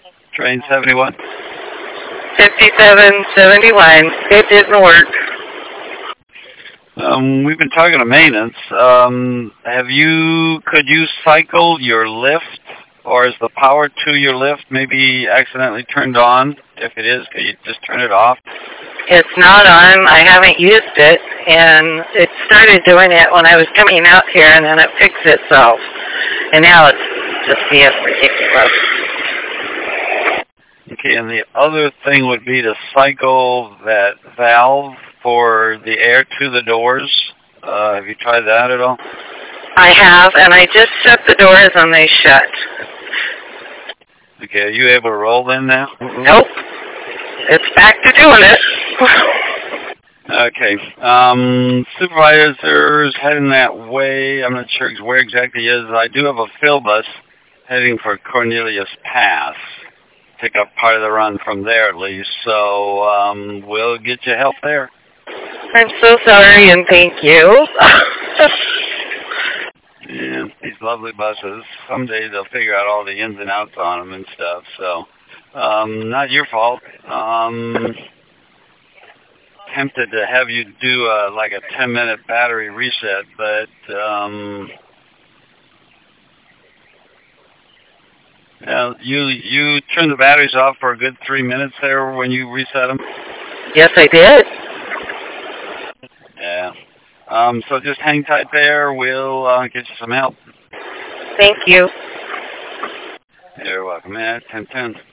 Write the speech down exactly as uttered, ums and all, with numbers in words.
Train seventy-one. fifty-seven seventy-one. It didn't work. Um, we've been talking to maintenance. Um, have you, could you cycle your lift, or is the power to your lift maybe accidentally turned on? If it is, could you just turn it off? It's not on. I haven't used it, and it started doing it when I was coming out here, and then it fixed itself. And now it's just being ridiculous. Okay, and the other thing would be to cycle that valve for the air to the doors. Uh, have you tried that at all? I have, and I just shut the doors and they shut. Okay, are you able to roll in now? Nope. It's back to doing it. Okay. Um, supervisor's heading that way. I'm not sure where exactly he is. I do have a fill bus heading for Cornelius Pass. Pick up part of the run from there at least. So um, we'll get you help there. I'm so sorry and thank you. Yeah, these lovely buses. Someday they'll figure out all the ins and outs on them and stuff. So um, not your fault. Um, tempted to have you do a, like a ten minute battery reset, but um, yeah, you you turned the batteries off for a good three minutes there when you reset them. Yes, I did. Yeah. Um, so just hang tight there. We'll uh, get you some help. Thank you. You're welcome. Yeah, ten ten.